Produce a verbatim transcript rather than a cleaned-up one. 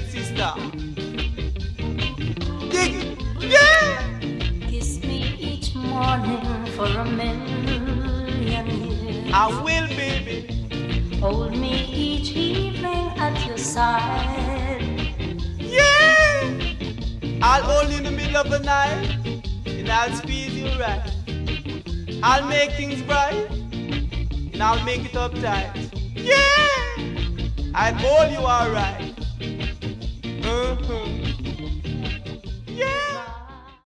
it, sister. Dig it, yeah. Kiss me each morning for a million years. I will, baby. Hold me each evening at your side. Yeah. I'll hold you in the middle of the night, and I'll squeeze you right. I'll make things bright, and I'll make it uptight. Yeah. I'll hold you all right. Uh-huh.